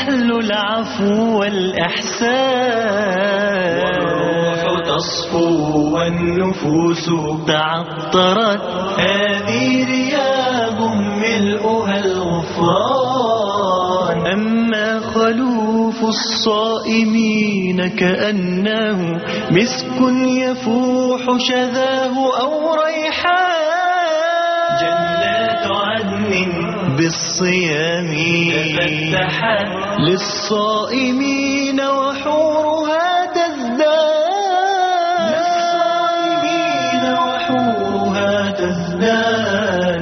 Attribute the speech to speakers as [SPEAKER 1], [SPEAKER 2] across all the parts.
[SPEAKER 1] يحلو العفو والإحسان، والروح تصفو والنفوس تعطرت، هذه رياض ملؤها الغفران. أما خلوف الصائمين كأنه مسك يفوح شذاه أو ريحان، جنات عدن بالصيام تفتحت للصائمين وحورها تزدان، للصائمين وحورها تزدان.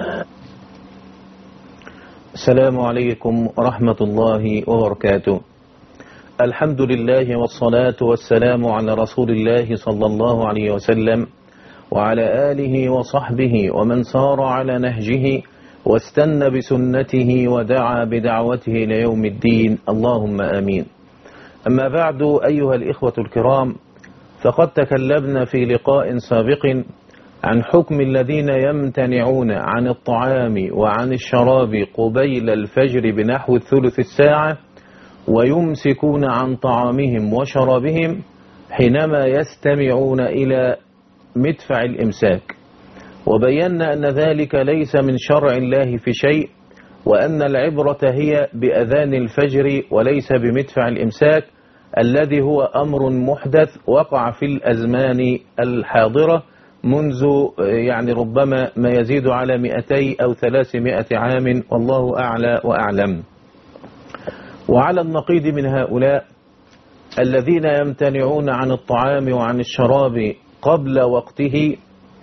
[SPEAKER 2] السلام عليكم ورحمة الله وبركاته. الحمد لله والصلاة والسلام على رسول الله صلى الله عليه وسلم وعلى آله وصحبه ومن سار على نهجه واستنى بسنته ودعا بدعوته ليوم الدين، اللهم آمين. أما بعد، أيها الإخوة الكرام، فقد تكلمنا في لقاء سابق عن حكم الذين يمتنعون عن الطعام وعن الشراب قبيل الفجر بنحو ثلث الساعة، ويمسكون عن طعامهم وشرابهم حينما يستمعون إلى مدفع الإمساك. وبينا أن ذلك ليس من شرع الله في شيء، وأن العبرة هي بأذان الفجر وليس بمدفع الإمساك الذي هو أمر محدث وقع في الأزمان الحاضرة منذ ربما ما يزيد على 200 أو 300 عام، والله أعلى وأعلم. وعلى النقيض من هؤلاء الذين يمتنعون عن الطعام وعن الشراب قبل وقته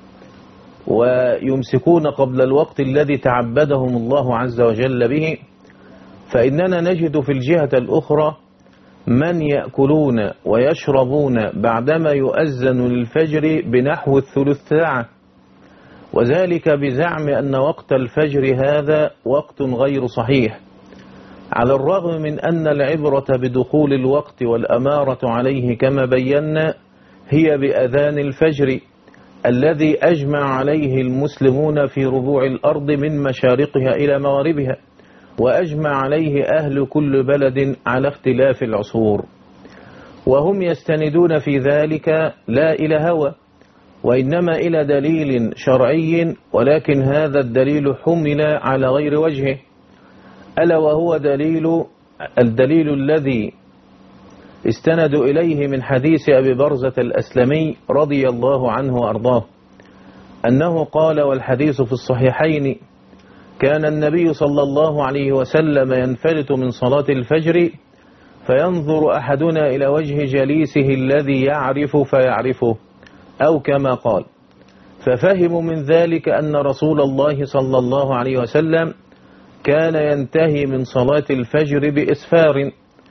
[SPEAKER 2] ويمسكون قبل الوقت الذي تعبدهم الله عز وجل به، فإننا نجد في الجهة الأخرى من يأكلون ويشربون بعدما يؤذن للفجر بنحو الثلث ساعة، وذلك بزعم أن وقت الفجر هذا وقت غير صحيح، على الرغم من أن العبرة بدخول الوقت والأمارة عليه كما بينا هي بأذان الفجر الذي أجمع عليه المسلمون في ربوع الأرض من مشارقها إلى مغاربها، وأجمع عليه أهل كل بلد على اختلاف العصور، وهم يستندون في ذلك لا إلى هوى وإنما إلى دليل شرعي، ولكن هذا الدليل حمل على غير وجهه، ألا وهو الدليل الذي استندوا إليه من حديث أبي برزة الأسلمي رضي الله عنه وأرضاه أنه قال، والحديث في الصحيحين: كان النبي صلى الله عليه وسلم ينفلت من صلاة الفجر فينظر أحدنا إلى وجه جليسه الذي يعرف فيعرفه، أو كما قال، ففهموا من ذلك أن رسول الله صلى الله عليه وسلم كان ينتهي من صلاة الفجر بإسفار،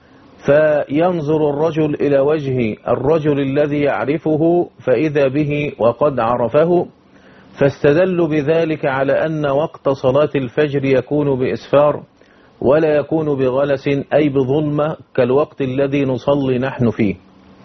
[SPEAKER 2] فينظر الرجل إلى وجه الرجل الذي يعرفه فإذا به وقد عرفه، فاستدلوا بذلك على أن وقت صلاة الفجر يكون بإسفار ولا يكون بغلس أي بظلمة كالوقت الذي نصلي نحن فيه.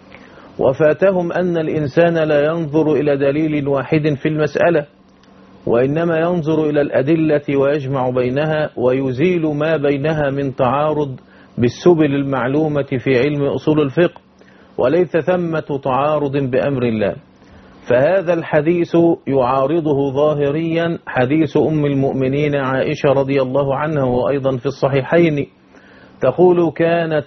[SPEAKER 2] وفاتهم أن الإنسان لا ينظر إلى دليل واحد في المسألة، وإنما ينظر إلى الأدلة ويجمع بينها ويزيل ما بينها من تعارض بالسبل المعلومة في علم أصول الفقه، وليس ثمة تعارض بأمر الله. فهذا الحديث يعارضه ظاهريا حديث أم المؤمنين عائشة رضي الله عنها، وأيضا في الصحيحين، تقول: كان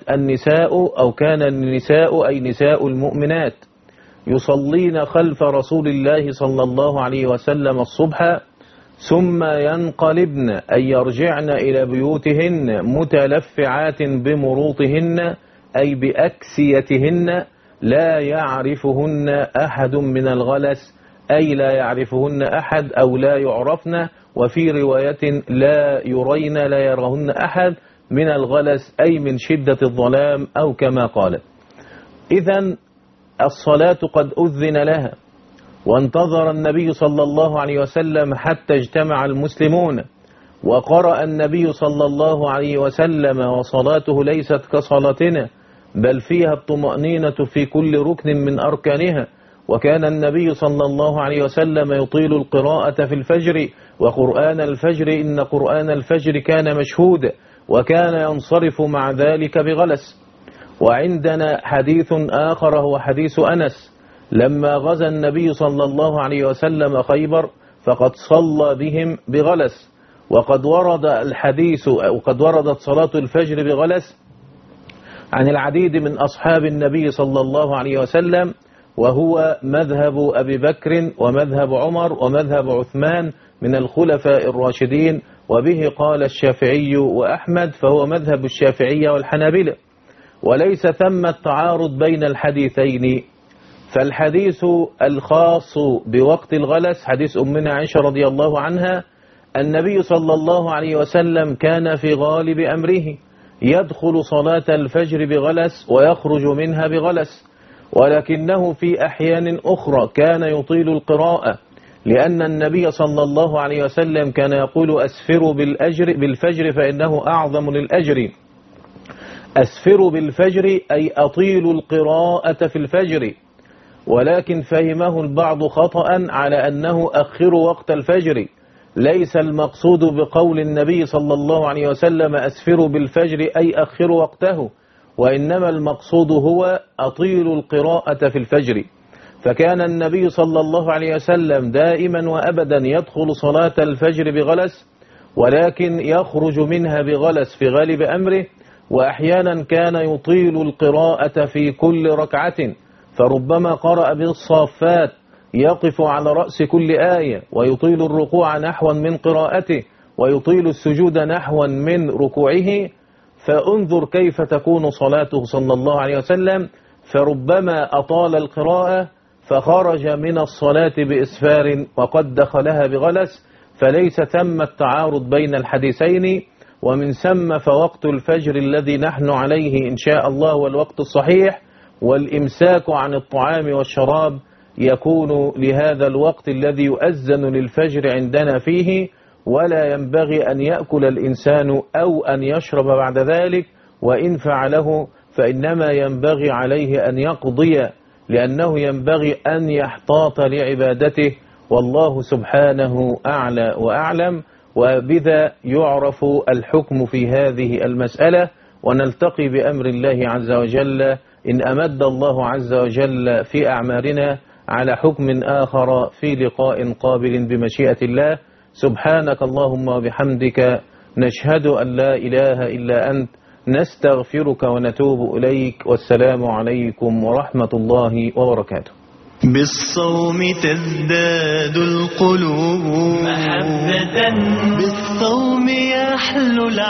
[SPEAKER 2] النساء أي نساء المؤمنات يصلين خلف رسول الله صلى الله عليه وسلم الصبح، ثم ينقلبن أي يرجعن إلى بيوتهن متلفعات بمروطهن أي بأكسيتهن، لا يعرفهن أحد من الغلس أي لا يعرفهن أحد أو لا يعرفن، وفي رواية لا يرين لا يرهن أحد من الغلس أي من شدة الظلام، أو كما قال. إذن الصلاة قد أذن لها، وانتظر النبي صلى الله عليه وسلم حتى اجتمع المسلمون، وقرأ النبي صلى الله عليه وسلم: وصلاته ليست كصلاتنا بل فيها الطمأنينة في كل ركن من أركانها. وكان النبي صلى الله عليه وسلم يطيل القراءة في الفجر، وقرآن الفجر إن قرآن الفجر كان مشهودا. وكان ينصرف مع ذلك بغلس. وعندنا حديث آخر هو حديث أنس لما غزا النبي صلى الله عليه وسلم خيبر فقد صلى بهم بغلس. وقد ورد الحديث وقد وردت صلاة الفجر بغلس عن العديد من أصحاب النبي صلى الله عليه وسلم، وهو مذهب أبي بكر ومذهب عمر ومذهب عثمان من الخلفاء الراشدين، وبه قال الشافعي وأحمد، فهو مذهب الشافعية والحنابلة. وليس ثم تعارض بين الحديثين، فالحديث الخاص بوقت الغلس حديث أمنا عائشة رضي الله عنها، النبي صلى الله عليه وسلم كان في غالب أمره يدخل صلاة الفجر بغلس ويخرج منها بغلس، ولكنه في أحيان أخرى كان يطيل القراءة، لأن النبي صلى الله عليه وسلم كان يقول أسفروا بالفجر فإنه أعظم للأجر. أسفروا بالفجر أي أطيل القراءة في الفجر، ولكن فهمه البعض خطأ على أنه أخر وقت الفجر. ليس المقصود بقول النبي صلى الله عليه وسلم أسفروا بالفجر أي أخر وقته، وإنما المقصود هو أطيل القراءة في الفجر. فكان النبي صلى الله عليه وسلم دائما وأبدا يدخل صلاة الفجر بغلس، ولكن يخرج منها بغلس في غالب أمره، وأحيانا كان يطيل القراءة في كل ركعة، فربما قرأ بالصافات يقف على رأس كل آية، ويطيل الركوع نحوا من قراءته، ويطيل السجود نحوا من ركوعه. فانظر كيف تكون صلاته صلى الله عليه وسلم، فربما أطال القراءة فخرج من الصلاة بإسفار وقد دخلها بغلس. فليس ثم التعارض بين الحديثين، ومن ثم فوقت الفجر الذي نحن عليه إن شاء الله والوقت الصحيح، والإمساك عن الطعام والشراب يكون لهذا الوقت الذي يؤذن للفجر عندنا فيه، ولا ينبغي أن يأكل الإنسان أو أن يشرب بعد ذلك، وإن فعله فإنما ينبغي عليه أن يقضي، لأنه ينبغي أن يحتاط لعبادته، والله سبحانه أعلى وأعلم. وبذا يعرف الحكم في هذه المسألة، ونلتقي بأمر الله عز وجل إن أمد الله عز وجل في أعمارنا على حكم آخر في لقاء قابل بمشيئة الله. سبحانك اللهم وبحمدك، نشهد أن لا إله إلا أنت، نستغفرك ونتوب إليك، والسلام عليكم ورحمة الله وبركاته.
[SPEAKER 1] بالصوم تزداد القلوب محبة، بالصوم يحلو